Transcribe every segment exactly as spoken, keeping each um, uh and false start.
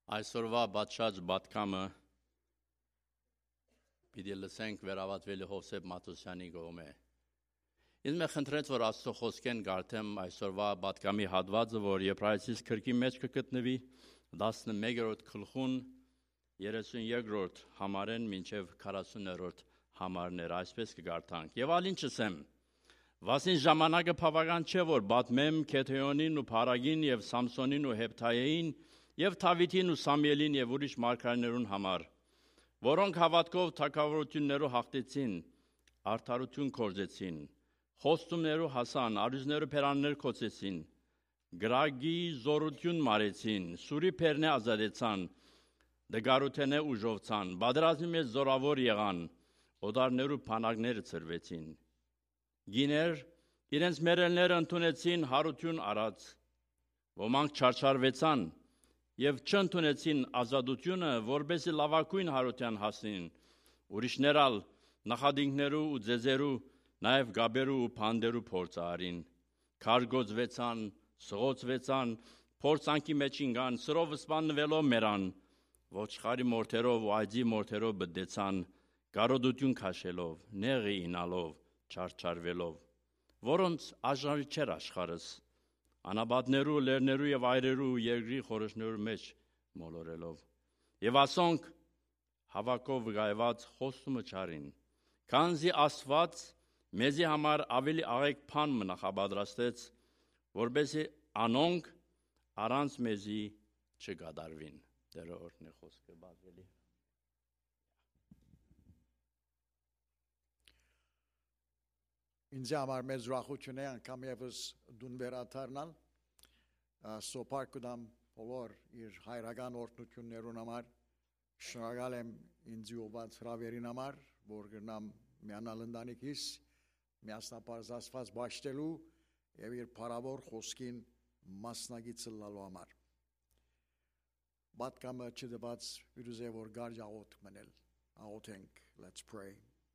Այսօրվա բացած բատկամը պիտի լսենք վերավատվելի Հովսեփ Մատոսյանի կողմէ։ Ինձ մե խնդրեց, որ Աստծո խոսքեն գարթեմ այսօրվա բատկամի հատվածը, որ Եբրայեցիս քրկի մեջ կգտնվի տասնմեկերորդ գլխուն երեսունյոթերորդ համարեն մինչև քառասուններորդ համարներ, այսպես կգարթանք։ Եվ ալին չսեմ, վասին ժամանակը բավական չէ, որ պատմեմ Քեթեոնին ու Փարագին եւ Սամսոնին ու Հեփթայեին եւ Դավիթին ու Սամուելին եւ ուրիշ մարգարեներուն համար, որոնք հավատքով թագավորություններով հաղթեցին, արդարություն կորզեցին, խոստումներով հասան, արյուզներով փերաններ կոծեցին, գրագի զորություն մարեցին, սուրի փերնե ազատեցան, դգարութենե ուժովցան, բادرազմի մեջ զորավոր եղան, օդարներու փանակները ծրվեցին։ Գիներ իրենց մերելները ընդունեցին հարություն արած, ոմանք չարչարվեցան եւ չընդունեցին ազատությունը, որբեսի լավակույն հարության հասնին, ուրիշներ ալ նախադինքներու ու ձեզերու, նաեւ գաբերու ու փանդերու փորձ արին, քարգոծվեցան, սղոցվեցան, փորձանքի մեջ ինգան, սրով սպանվելով մերան, ոչխարի մորթերով ու այծի մորթերով բդեցան, կարոդություն քաշելով, նեղի ինալով, չարչարվելով, որոնց աժարի չեր աշխարհս, անաբատներու, լերներու եւ այրերու երկրի խորշներու մեջ մոլորելով, եւ ասոնք հավաքով գայված խոստումը չարին, քանզի Աստված մեզի համար ավելի աղեկ բան նախապատրաստեց, որբեսի անոնք առանց մեզի չգադարվին։ Տերը օրհնի խոսքը բազելի։ Ինձ համար մեծ ուրախություն է անգամ եւս դուն վերադառնալ սոփար կդամ բոլոր իր հայրական օրհնություններուն համար շնորհակալ եմ ինձ ուղված հրավերին համար որ գնամ միանալ ընտանիքիս միասնապարզացված բաշխելու եւ իր փառավոր խոսքին մասնագիծ լալու համար Պատկամը չդված վիրուզե որ գարջ աղոտ մնել աղոթենք let's pray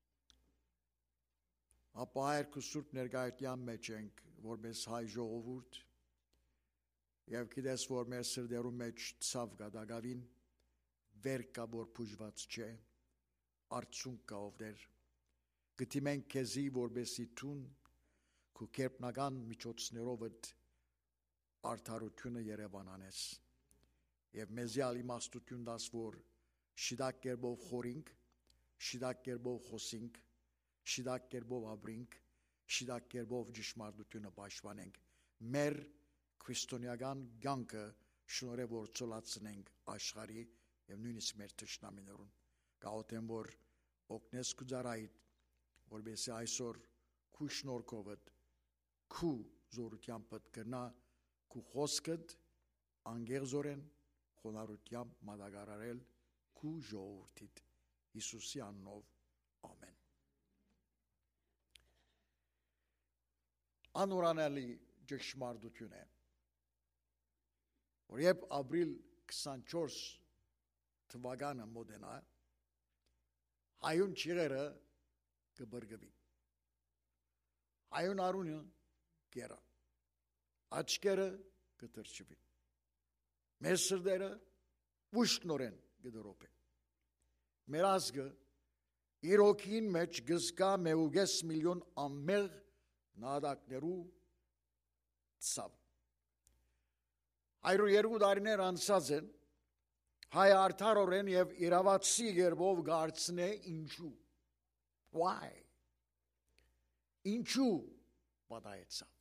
Ապա երկու սուրբ ներկայության մեջ ենք, որպես հայ ժողովուրդ, եւ գիտես, որ մեր սրտերու մեջ ցավ գադագավին, վեր կա, որ փուժված չէ, արցունք կա ովդեր, գտիմենք քեզի, որպեսի տուն, քու կերպնական միջոցներովդ արդարությունը երևանանես, եւ մեզյալ իմաստություն դաս, որ շիդակ կերպով խորինք, շիդակ կերպով խոսինք, շիդակ կերպով ապրենք, շիդակ կերպով ճշմարտությունը պաշտպանենք, մեր քրիստոնեական կյանքը շնորհիվ որ ծոլացնենք աշխարհի եւ նույնիսկ մեր թշնամիներուն։ Գաղութեմ որ օգնես կուզարայիդ, որովհետեւ այսօր քու շնորհքովդ, քու զորությամբ կգնա, քու խոսքդ անգերզորեն խոնարհությամբ մատակարարել քու ժողովրդիդ Հիսուսի անունով ամեն։ Անուրանալի ճշմարտություն է որ երբ ապրիլ քսանչորս թվականը մոտենա հայուն ճիրերը կբրգվի հայուն արունը կերա աչքերը կտրճվի մեր սրտերը ուշտնորեն կդրոպեն մեր ազգը իր օքին մեջ գզկա մեուգես միլիոն ամեղ նադակներու ցավ Այրու երկու տարիներ անցած են հայ արդարորեն եւ իրավացի երբով գարցնե ինչու Why Ինչու պատահեցավ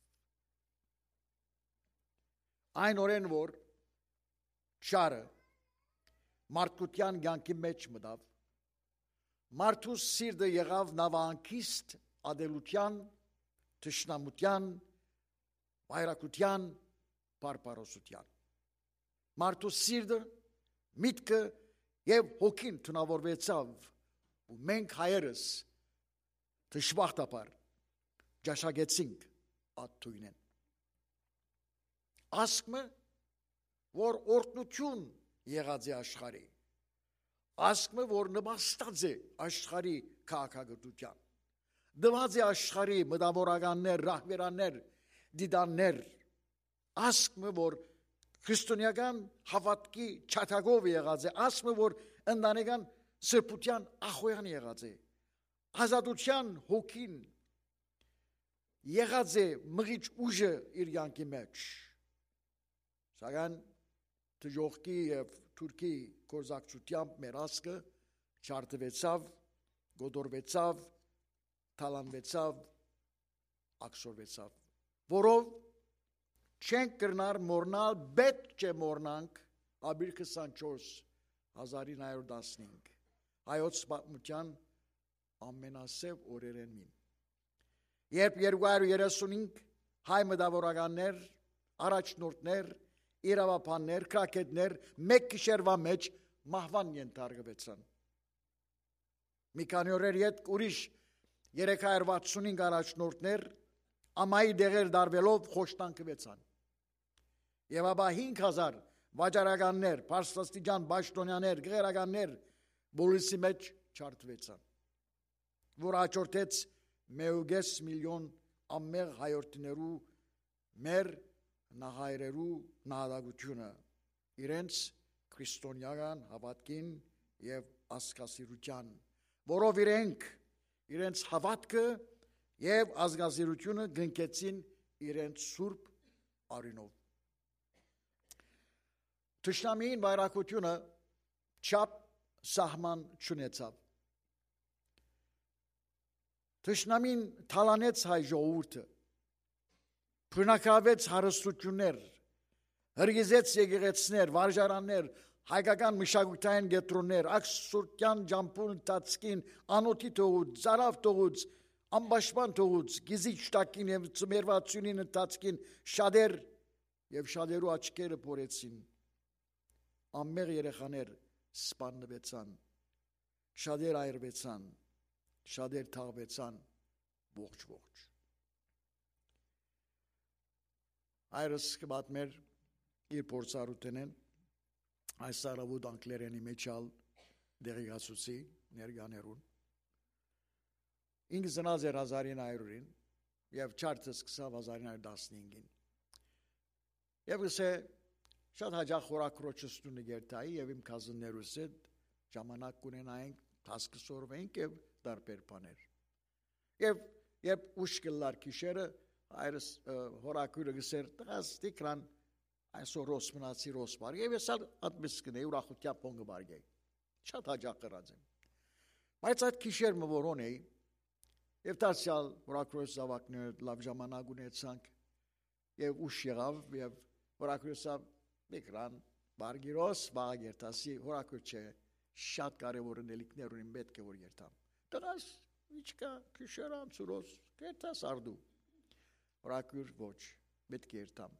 Այն օրեն որ ճարը մարդկության կյանքի մեջ մտավ մարդու սիրտը եղավ նավանկիստ ադելության Տշնամության, վայրակության, բարբարոսության։ Մարդու սիրտը, միտքը եւ հոգին տնավորվեցավ ու մենք հայերս դժբախտաբար ճաշակեցինք ատույնեն։ Ասկմը, որ օրհնություն եղած է աշխարհի։ Ասկմը, որ նպաստած է աշխարհի քաղաքագործության։ Դված է աշխարհի մտավորականներ, ռահվերաններ, դիդաններ, ասկմը որ Քրիստոնեական հավատքի չաթագով եղած է, ասում որ ընտանեկան սրբության ախոյան եղած է, ազատության հոգին եղած է մղիչ ուժը իր յանքի մեջ։ Սակայն դժոխքի եւ Թուրքի գործակցությամբ մեր ազգը չարտվեցավ, գոդորվեցավ, թալանվեցավ, ակսորվեցավ, որով չենք կրնար մորնալ, պետք չէ մորնանք ապրիլ քսանչորս հազար ինը հարյուր տասնհինգ հայոց պատմության ամենասև օրերեն մին, երբ երկու հարյուր երեսունհինգ հայ մտավորականներ, առաջնորդներ, իրավապաններ, քրակետներ մեկ գիշերվա մեջ մահվան ենթարկվեցան։ Մի քանի օրեր յետ ուրիշ երեք հարյուր վաթսունհինգ առաջնորդներ ամայի դեղեր դարվելով խոշտանգվեցան։ Եվ ապա հինգ հազար վաճառականներ, պարսաստիճան պաշտոնյաներ, գեղարականներ բոլորի մեջ չարտվեցան, որ հաջորդեց մեկ միլիոն ամեղ հայրենիներու մեր նահայրերու նահատակությունը իրենց քրիստոնեական հավատքին եւ ազգասիրության, որով իրենք իրենց հավատքը եւ ազգասիրությունը գնկեցին իրենց սուրբ արյունով։ Թշնամին վայրակությունը չափ սահման չունեցավ։ Թշնամին թալանեց հայ ժողովուրդը, բնակավեց հարստություններ, հրգիզեց եկեղեցիներ, վարժարաններ, հայկական մշակութային կենտրոններ, աքսորտյան ջամփուն ընթացքին, անոթի թողուց, ծարավ թողուց, ամբաշման թողուց, գիզիչ տակին եւ ծմերվածունին ընթացքին շատեր եւ շատերու աչքերը փորեցին։ Ամեղ երեխաներ սպանվեցան, շատեր այրվեցան, շատեր թաղվեցան, ողջ-ողջ։ Այրս կբատմեր իր փորձառութենեն այս սարավուտ անգլերենի մեջալ դեղիգացուցի ներգաներուն։ Ինքը ծնած էր հազար ինը հարյուրին եւ չարծը սկսավ հազար ինը հարյուր տասնհինգին։ Եվ գսե շատ հաջող խորակրոջս տունը գերտայի եւ իմ կազններուս հետ ժամանակ կունենայինք, հասկսորվենք եւ տարբեր բաներ։ Եվ երբ ուշ կլար քիշերը այրս հորակուրը գսեր տղաս դիկրան այսօր ռոս մնացի ռոս բար եւ ես ատմիս կնեի ուրախությամբ փոնգը բարգեի շատ հաջող կրած եմ բայց այդ քիշերը որոն էի եւ դասյալ հորակուրս զավակներ լավ ժամանակ ունեցանք եւ ուշ եղավ եւ հորակուրսը դիկրան բարգիրոս բաղերտասի հորակուր չէ շատ կարեւոր նելիքներ ունին պետք է որ երթամ տղաս իչկա քիշերան ծուրոս կերտաս արդու Հորակուր ոչ, պետք է երթամ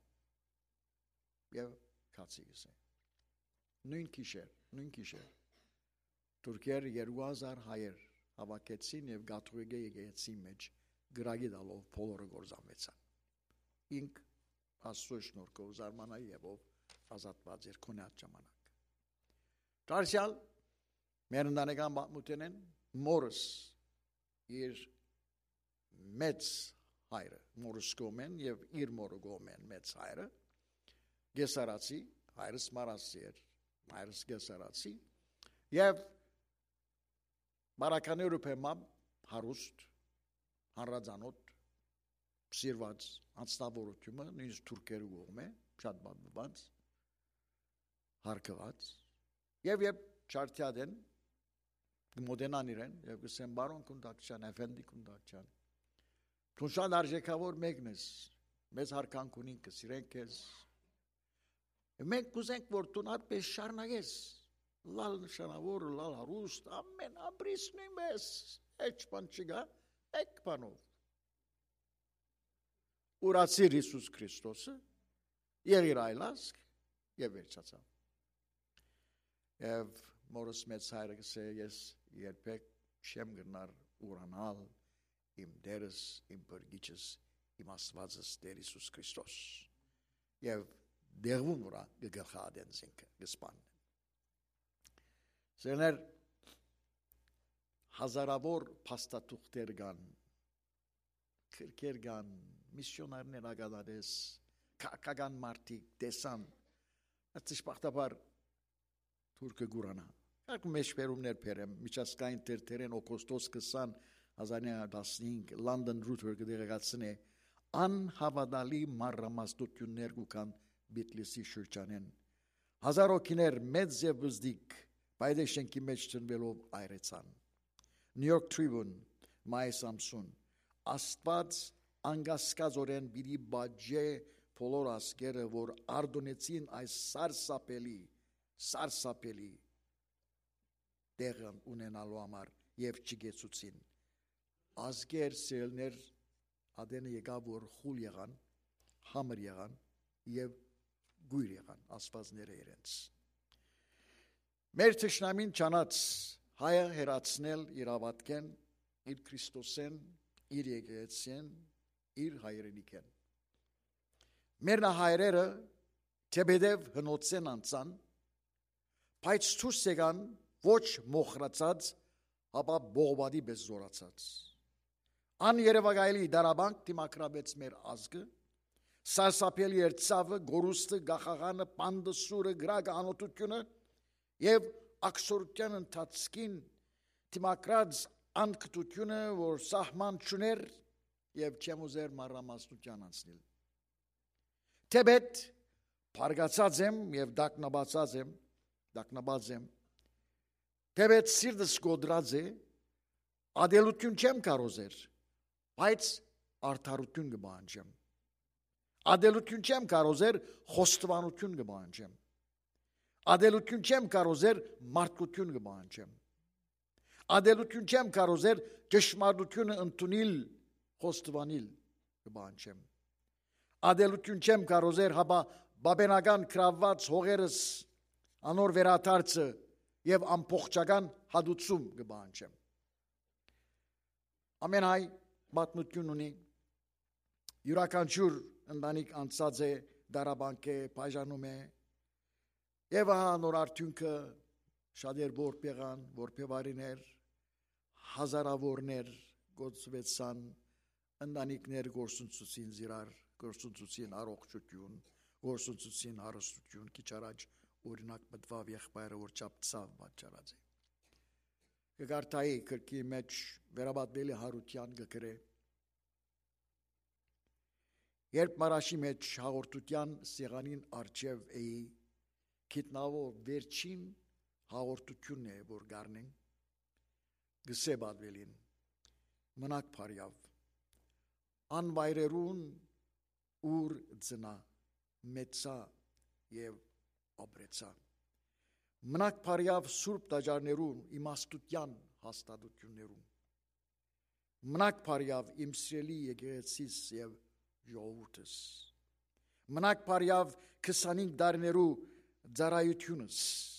եւ քացի գսե։ Նույն քիշեր, նույն քիշեր։ Թուրքեր երկու հազար հայեր հավաքեցին եւ գաթողիկե եկեղեցի մեջ գրագի դալով բոլորը գործամեցան։ Ինք Աստծո շնորհքով զարմանայի եւ ազատված էր քոնյաց ժամանակ։ Դարձյալ մեր ընտանեկան պատմությունն մորս իր մեծ հայրը, մորս գոմեն եւ իր մորը գոմեն մեծ հայրը, գեսարացի, հայրս մարասի էր, հայրս գեսարացի, եւ բարականերու պեմամ հարուստ, հանրազանոտ, սիրված անձնավորությունը, նույնիսկ թուրքերու գոմ է, շատ բանված, հարկված, եւ երբ չարտյադեն, մոդենան իրեն, եւ գսեն բարոն կունդակչան, էֆենդի կունդակչան, Թունշան արժեքավոր մեկն ես, մեզ հարկանք ունին կսիրենք ես, մենք կուզենք, որ տուն այդպես շարնագես, լալ նշանավոր, լալ հարուստ, ամեն ապրիսնում ես, էչ բան չգա, էկ բանով։ Ուրացիր Հիսուս Քրիստոսը, եղիր այլասկ, և վերջացավ։ Եվ մորս մեծ հայրը գսե, ես երբեք չեմ գնար ուրանալ, իմ դերս, իմ բրգիչս, իմ աստվածս դեր Հիսուս Քրիստոս եւ դեղվում վրա գգխադեն զինքը գսպան Սերներ հազարավոր փաստաթուղթեր կան քրքեր կան միսիոնարներ ագադարես քական մարտիկ տեսան Արտիշպախտաբար թուրքը գուրանա։ Ակ մեջբերումներ բերեմ, միջազգային տերտերեն օգոստոս քսան հազար նոյ հարյուր տասնհինգ London Router կդեղեկացնե անհավատալի մարամասնություններ կան Բիթլիսի շրջանեն։ Հազար օքիներ մեծ եւ բզդիկ բայդե շենքի մեջ ծնվելով այրեցան։ New York Tribune մայիս ամսուն Աստված անգասկազորեն բիդի բաժե բոլոր ասկերը, որ արդոնեցին այս սարսափելի, սարսափելի տեղն ունենալու համար եւ չգեցուցին։ Ազգեր սելներ ադենը եկավ որ խուլ եղան, համր եղան եւ գույր եղան ասվածները իրենց։ Մեր թշնամին ճանաց հայը հերացնել իր ավատքեն, իր Քրիստոսեն, իր եկեղեցին, իր հայրենիքեն։ Մեր հայրերը թեբեդև հնոցեն անցան, բայց ցույց եկան ոչ մոխրացած, ապա բողբադի պես զորացած։ Աներևակայելի դարաբանք դիմակրաբեց մեր ազգը, սարսափելի էր ցավը, գորուստը, գախաղանը, պանդը, սուրը, գրագը, անօթությունը եւ ակսորության ընթացքին դիմակրած անկտությունը, որ սահման չուներ եւ չեմ ուզեր մարամասնության անցնել։ Թեբետ փարգացած եմ եւ դակնաբացած եմ, դակնաբաց եմ։ Թեբետ սիրտս գոդրած է, ադելություն չեմ կարոզեր, բայց արդարություն կբանջեմ։ Ադելություն չեմ կարոզեր, խոստովանություն կբանջեմ։ Ադելություն չեմ կարոզեր, մարդկություն կբանջեմ։ Ադելություն չեմ կարոզեր, ճշմարտությունը ընդունել, խոստովանել կբանջեմ։ Ադելություն չեմ կարոզեր, հապա բաբենական կրավված հողերս անոր վերաթարցը եւ ամբողջական հադուցում կբանջեմ։ Ամեն հայ պատմություն ունի, յուրաքանչյուր ընտանիք անցած է, դարաբանք է, բաժանում է, եւ ահա նոր արդյունքը շատեր որպեղան, որպեվարիներ, հազարավորներ գործվեցան, ընտանիքներ գործունցուցին զիրար, գործունցուցին առողջություն, գործունցուցին հարստություն, քիչ առաջ օրինակ մտվավ եղբայրը, որ չափծավ պատճառած է։ Կգարտայի կրկի մեջ վերաբատվելի հարության գկրե։ Երբ մարաշի մեջ հաղորդության սեղանին արջև էի, գիտնավոր վերջին հաղորդությունն է, որ գարնեն, գսե բադվելին, մնակ պարյավ, անվայրերուն ուր ձնա, մեծա և ապրեցա։ Մնակ պարյավ սուրբ տաճարներուն, իմաստության հաստատություններուն։ Մնակ պարյավ իմ սիրելի եկեղեցիս և ժողովուրդս։ Մնակ պարյավ քսանհինգ դարներու ծառայությունս։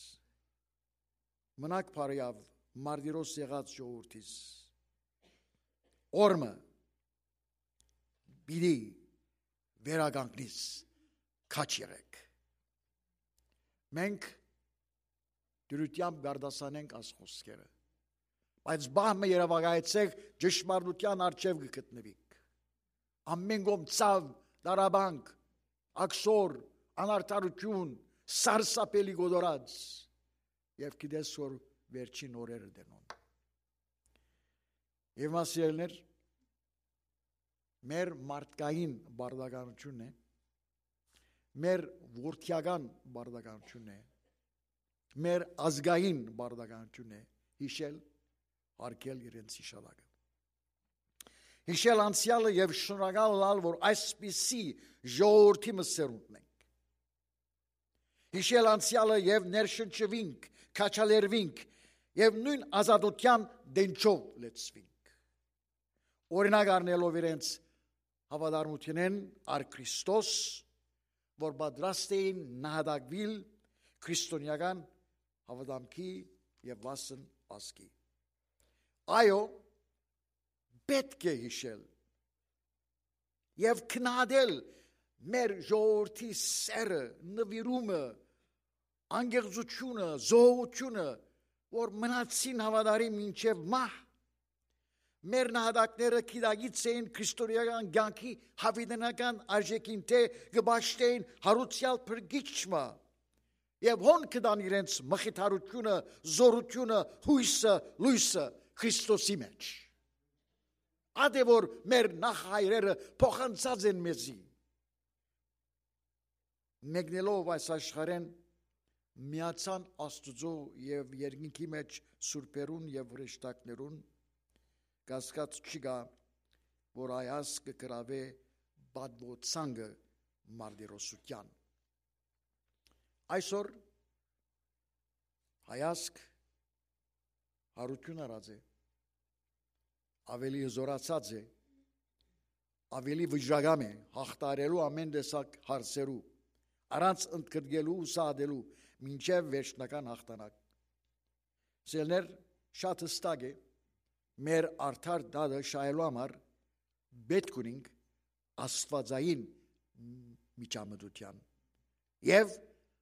Մնակ պարյավ մարտիրոս եղած ժողովուրդիս։ Օրմը բիդի վերագանքնից քաչ եղեք։ Մենք դրությամբ գարդասանենք աս խոսքերը, բայց բահմը երևակայեցեք ճշմարտության առջև կգտնվիք։ Ամեն կողմ ցավ, դարաբանք, աքսոր, անարդարություն, սարսափելի գոդորած եւ գիտես որ վերջին օրերը դենոն։ Եվ մասիելներ մեր մարդկային բարդականությունն է, մեր որդիական բարդականությունն է, մեր ազգային բարդականությունն է, հիշել, հարգել իրենց հիշատակը։ Հիշել անցյալը եւ շնորհակալ լալ, որ այսպիսի ժողովրդի մսերունդն ենք։ Հիշել անցյալը եւ ներշնչվինք, քաչալերվինք եւ նույն ազատության դենչով լեցվինք։ Օրինակ առնելով իրենց հավատարմությունն առ Քրիստոս, որ պատրաստ էին նահատակվել քրիստոնեական հավատամքի եւ վասն ազգի։ Այո, պետք է հիշել եւ քննադել մեր ժողովրդի սերը, նվիրումը, անգեղծությունը, զոհությունը, որ մնացին հավատարիմ մինչև մահ։ Մեր նահատակները գիտագից էին քրիստոնեական կյանքի հավիտենական արժեքին թե գբաշտեին հարուցյալ փրկիչը, Եվ հոն կդան իրենց մխիթարությունը, զորությունը, հույսը, լույսը Քրիստոսի մեջ։ Ադե որ մեր նախահայրերը փոխանցած են մեզի։ Մեկնելով այս աշխարհեն միացան Աստուծո եւ երկինքի մեջ սուրբերուն եւ հրեշտակներուն, կասկած չկա, որ այաս կգրավե բադվոցանգը մարդիրոսության։ Այսօր հայասկ հարություն արած է, ավելի զորացած է, ավելի վիճակամ է հաղթարելու ամեն տեսակ հարցերու, առանց ընդգրկելու ու սադելու մինչև վերջնական հաղթանակ։ Սելներ շատ հստակ է, մեր արդար դադը շայելու համար պետք ունենք աստվածային միջամտության եւ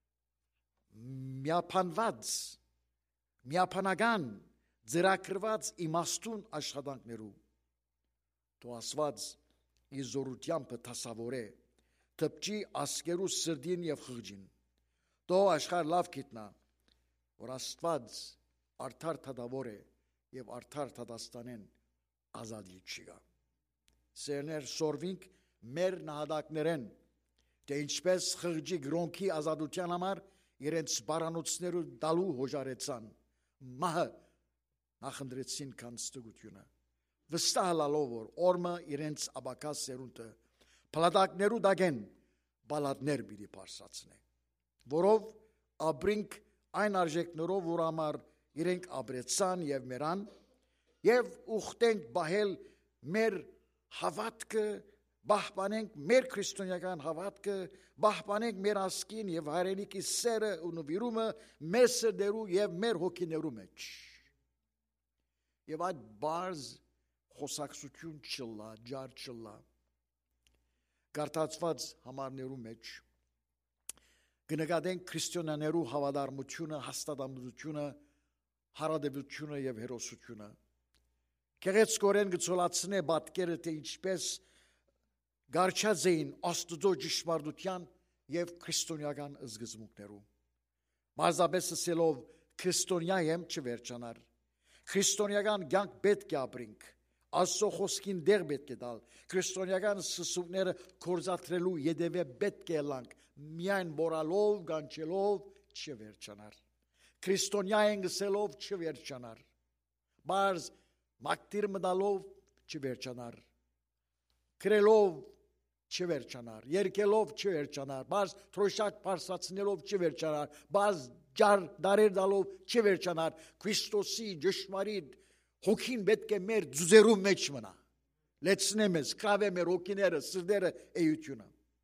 միապանված, միապանական, ձեռագրված իմաստուն աշխատանքներու։ Թո Աստված իր զորությամբ դասավորե, թփչի ասկերու սրդին եւ խղճին։ Թո աշխարհ լավ գիտնա, որ Աստված արդար թադավոր է եւ արդար թադաստանեն ազատի չկա։ Սերներ սորվինք մեր նահատակներեն, թե ինչպես խղճի գրոնքի ազատության համար իրենց բարանոցներու դալու հոժարեցան, մահը նախնդրեցին կանստուգությունը։ Վստահ լալով որ օրմը իրենց աբակաս սերունդը, պլատակներու դագեն բալատներ բիդի պարսացնե, որով աբրինք այն արժեքներով, որ համար իրենք աբրեցան և մերան, և ուխտենք բահել մեր հավատքը, բահբանենք մեր քրիստոնեական հավատքը, բահբանենք մեր ասկին և հայրենիքի սերը ու նվիրումը մեր սրդերու և մեր հոգիներու մեջ։ Եվ այդ բարձ խոսակցություն չլա, ջար չլա, կարդացված համարներու մեջ կնկատենք քրիստոնյաներու հավատարմությունը, հաստատամտությունը, հարադեպությունը և հերոսությունը։ Գեղեցկորեն գծոլացնե պատկերը, թե ինչպես գարչած էին Աստուծո ճշմարտության և քրիստոնեական սկզբունքներու։ Մարզապես ասելով քրիստոնյա եմ չվերջանար։ Քրիստոնեական կյանք պետք է ապրենք, Աստծո խոսքին դեր պետք է տալ, քրիստոնեական սկզբունքները գործադրելու յետևե պետք է լանք, միայն մորալով, գանչելով չվերջանար։ Քրիստոնյա են գսելով չվերջանար։ Բայց մակտիր մտալով չվերջանար։ Քրելով չվերջանար, երկելով չվերջանար, բայց թրոշակ պարսացնելով չվերջանար, բայց ջար դարեր դալով չվերջանար, Քրիստոսի ճշմարիտ հոգին պետք է մեր ձուզերու մեջ մնա, լեցնե մեզ, կրավե մեր հոգիները, սրդերը, էությունը։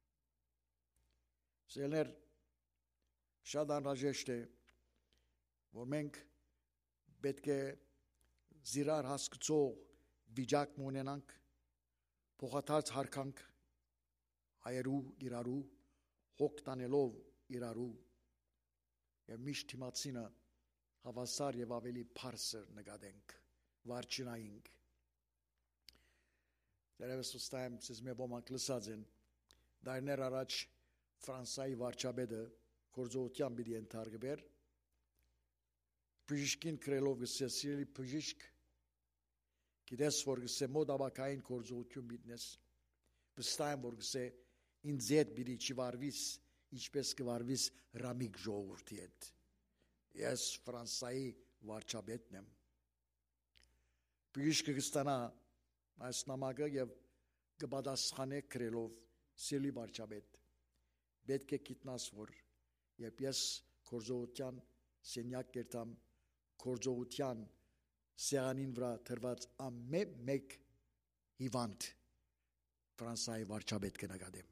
Սելներ շատ անհրաժեշտ է, որ մենք պետք է զիրար հասկացող վիճակ ունենանք, փոխադարձ հարկանք հայերու իրարու, հոգ տանելով իրարու եւ միշտ թիմացինը հավասար եւ ավելի բարձր նկատենք, վարչինայինք։ Դերևս ուստայեմ ցեզ մի ոմանք լսած են, դարներ առաջ Ֆրանսայի վարչապետը գործողության պիտի ենթարկվեր, բժիշկին քրելով գսե սիրելի բժիշկ, գիտես որ գսե մոտ ավակային գործողություն միտնես, վստահ եմ որ գսե ինձ հետ պիտի չվարվիս, ինչպես կվարվիս Ռամիկ ժողովրդի հետ։ Ես Ֆրանսայի վարչապետն եմ։ Բժիշկը կստանա այս նամակը եւ կպատասխանե քրելով սիրելի վարչապետ։ Պետք է գիտնաս որ երբ ես գործողության սենյակ կերտամ, գործողության սեղանին վրա դրված ամեն մեկ հիվանդ Ֆրանսայի վարչապետ կնկատեմ։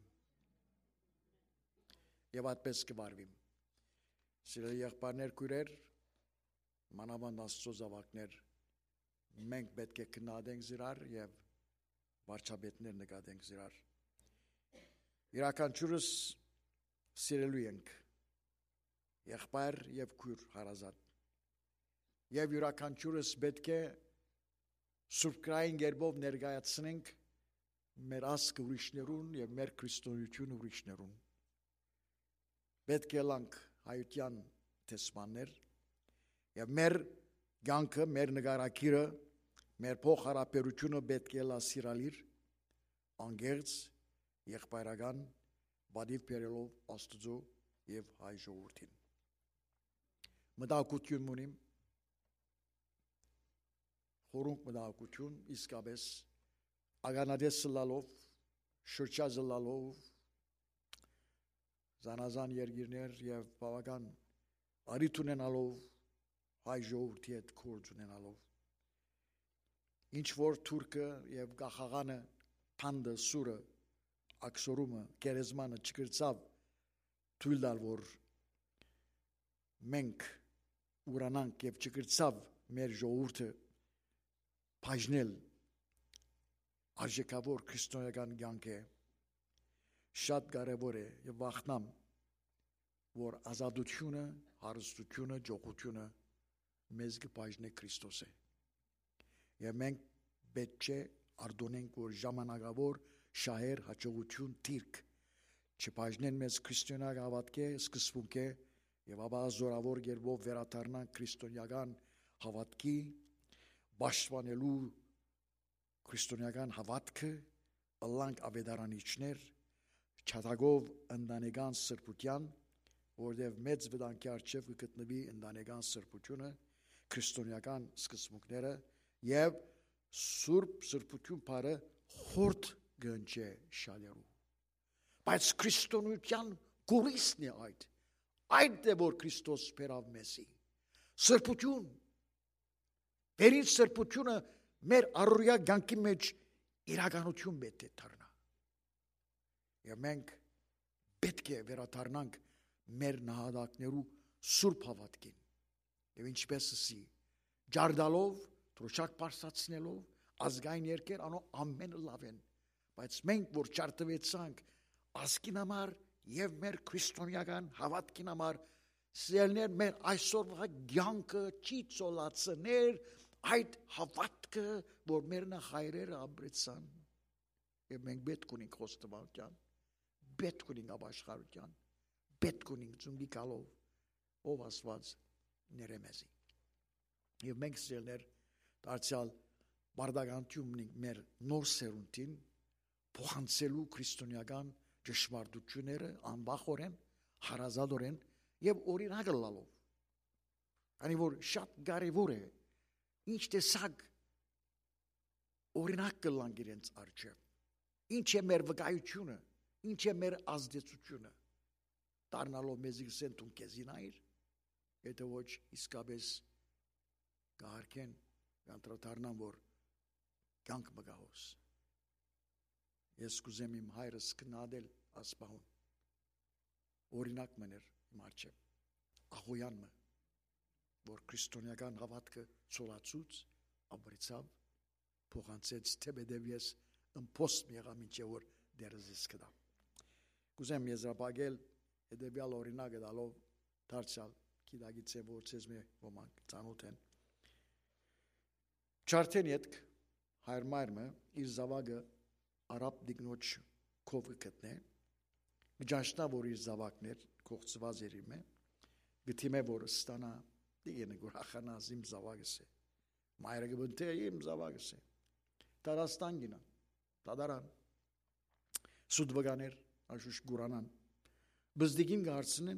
Եվ այդպես կվարվիմ։ Սիրելի եղբայրներ, քույրեր, մանավանդ Աստծո զավակներ, մենք պետք է քննադենք զիրար եւ վարչապետներ նկատենք զիրար։ Յուրաքանչյուրս սիրելու ենք եղբայր եւ քույր հարազատ։ Եվ յուրաքանչյուրս պետք է սուրբկրային գերբով ներկայացնենք մեր ասկը ուրիշներուն եւ մեր քրիստոնեությունը ուրիշներուն։ Պետք է լանք հայության տեսմաններ եւ մեր ցանկը, մեր նկարակիրը, մեր փոխհարաբերությունը պետք է լա սիրալիր, անգերց, եղբայրական, բադիվ բերելով Աստծո եւ հայ ժողովրդին։ Մտահոգություն ունիմ, խորհուրդ մտահոգություն, իսկապես ագանադես լալով, շրջազլալով, զանազան երկիրներ եւ բավական արիթ ունենալով, հայ ժողովրդի հետ գործ ունենալով, ինչ որ թուրքը եւ գախաղանը, թանդը, սուրը, աքսորումը, գերեզմանը չգրծավ թույլ տալ, որ մենք ուրանանք եւ չգրծավ մեր ժողովուրդը բաժնել արժեքավոր քրիստոնեական կյանք է, շատ կարևոր է եւ վախնամ, որ ազատությունը, հարստությունը, ջոկությունը մեզ կբաժնի Քրիստոսը։ Եվ մենք պետք է արդոնենք, որ ժամանակավոր շահեր, հաջողություն, թիրք չբաժնեն մեզ քրիստոնեական հավատքի սկզբունքը եւ ապա զորավոր գերբով վերադառնան քրիստոնեական հավատքի պաշտպանելու քրիստոնեական հավատքը, ըլլանք ավետարանիչներ, չաթագով ընտանեկան սրբության, որտեղ մեծ վտանգի առջև կգտնվի ընտանեկան սրբությունը, քրիստոնեական սկզբունքները եւ սուրբ սրբություն բարը խորտ գնչե շալերու։ Բայց քրիստոնեության գորիսն է այդ, այդ է որ Քրիստոս բերավ մեզի, սրբություն, վերին սրբությունը մեր առօրյա կյանքի մեջ իրականություն պետք է դառնա։ Եվ մենք պետք է վերադառնանք մեր նահատակներու սուրբ հավատքին։ Եվ ինչպես ասի, ջարդալով, թրոշակ բարձրացնելով, ազգային երկեր անո ամենը լավ են, բայց մենք որ ջարդվեցանք ազգին համար եւ մեր քրիստոնեական հավատքին համար, սերներ մեր այսօրվա կյանքը չի ծոլացներ այդ հավատքը, որ մեր նախայրերը ապրեցան։ Եվ մենք պետք ունենք խոստովանության, պետք ունենք ապաշխարության, պետք ունենք ծունգի կալով, ով Աստված ներեմեզի։ Եվ մենք սերներ դարձյալ բարդականություն ունենք մեր նոր սերունդին, փոխանցելու քրիստոնեական ճշմարտությունները անվախորեն, հարազատորեն եւ օրինակ լալով։ Քանի որ շատ կարեւոր է ինչ տեսակ օրինակ կլանք իրենց առջև, ինչ է մեր վկայությունը, ինչ է մեր ազդեցությունը, դառնալով մեզի սենտուն կեզինայր, եթե ոչ իսկապես կհարկեն, կանտրատարնան, որ կյանք մգահոս։ Ես կուզեմ իմ հայրս կնադել ասպահուն, օրինակ մներ իմ արջև, աղոյան մը, որ քրիստոնեական հավատքը ծոլացուց, ապրեցավ, փոխանցեց թեպեդև ես ըմպոստ միեղա մինչև որ դերս ես կդամ։ Կուզեմ եզրապագել հետևյալ օրինակը դալով դարձյալ կիդագից է որ ցեզ մե ոմանք ծանոթ են։ Չարթեն ետք հայրմայրմը իր զավակը արապ դիգնոջ կովը կտնե, մջաշնա որ իր զավակներ կողծված էր իմե, գտիմե որ ստանա դիգենը գուրախանազ իմ զավակս է, մայրը գբնտե իմ զավակս է, տարաստան գինա, տադարան, սուտ վգաներ, աշուշ գուրանան, բզդիգին գարցնեն,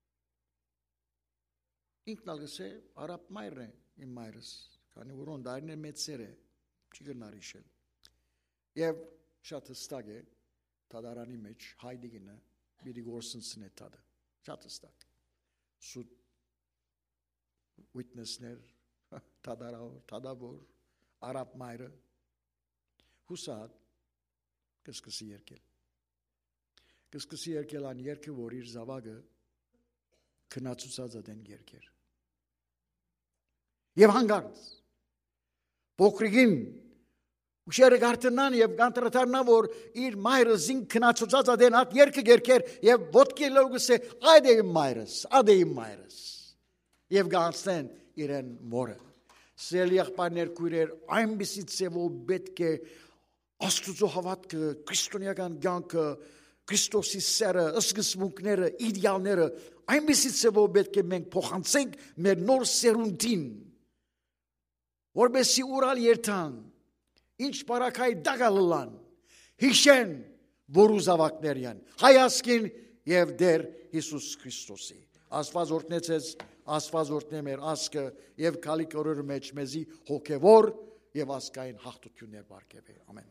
ինքն ալգս է, արապ մայրն է իմ մայրս, քանի որ on դարին է մեծեր է, չի գնար իշել, և շատ հստակ է, տադարանի մեջ հայդիգինը բիրի գործնցն է տադը, շատ հստակ, սուտ witness-ներ, տադարավոր, տադավոր, արապ մայրը, հուսահատ, կսկսի երկել, կսկսի երկել ան երկը, որ իր զավագը կնացուցած ադեն երկեր, և հանգարց, փոքրիկին ուշերը գարտնան և կանտրատարնան, որ իր մայրը զին կնացուցած ադեն հատ երկը երկեր և ոտքի լոգս է, այդ է իմ մայրս, այդ է իմ մայրս և գանցնեն իրեն մորը։ Սել եղբայրներ քույրեր, այնպիսի ծևով պետք է Աստուծո հավատքը, քրիստոնեական կյանքը Քրիստոսի սերը, սկզբունքները, իդեալները այնպեսի ծավալ պետք է մենք փոխանցենք մեր նոր սերունդին, որպեսզի ուրալ երթան, ինչ բարակայ դագալլան, հիշեն, որ ուզավակներ են, հայասկին և դեր Հիսուս Քրիստոսի։ Աստված օրհնեցես, Աստված օրհնե մեր ասկը և քալի կորորը մեջ մեզի հոգևոր և ասկային հաղթություններ բարգեւե։ Ամեն։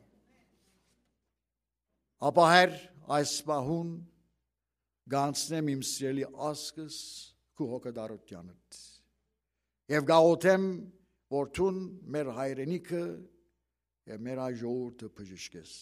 Ապա հեր այս պահուն գանցնեմ իմ սիրելի ասկս քու հոգեդարությանդ և գաղութեմ որ թուն մեր հայրենիքը և մեր այժողորդը բժշկես։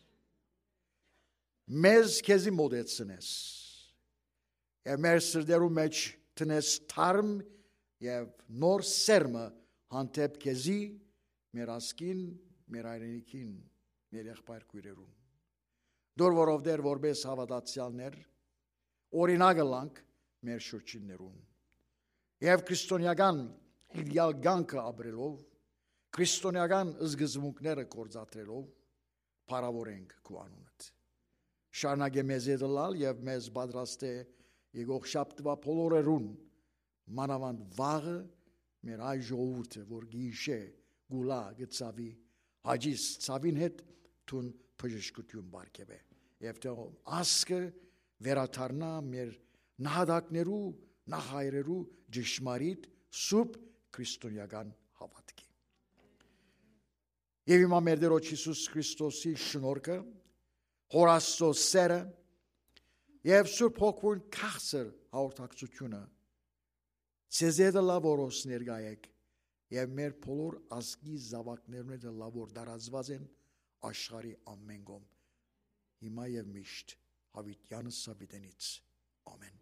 Մեզ քեզի մոտեցնես և մեր սրդերու մեջ տնես թարմ և նոր սերմը հանդեպ քեզի մեր ասկին, մեր հայրենիքին, մեր եղբայր քույրերուն։ Դոր որով դեր որպես հավատացյալներ օրինակ ըլանք մեր շրջիններուն և քրիստոնեական իդեալ կյանքը ապրելով, քրիստոնեական սկզբունքները կործադրելով փառավորենք քո անունդ։ Շարունակե մեզ ետլալ և մեզ պատրաստ է եկող շաբթվա բոլորերուն մանավանդ վաղը մեր այ ժողովուրդը որ գիշե գուլա գծավի հաջիս ցավին հետ թուն բժշկություն բարգեւե եւ թող ասկը վերաթարնա մեր նահատակներու նահայրերու ճշմարիտ սուրբ քրիստոնեական հավատքի եւ հիմա մեր Տեր Հիսուս Քրիստոսի շնորհքը Հոր Աստծո սերը եւ Սուրբ Հոգուն քաղցր հաղորդակցությունը ցեզ է լավ որոս ներգայեք եւ մեր բոլոր ազգի զավակներուն հետ լավ որ դարածված են աշխարհի ամեն կողմ հիմա եւ միշտ հավիտյանս սաբիդենից ամեն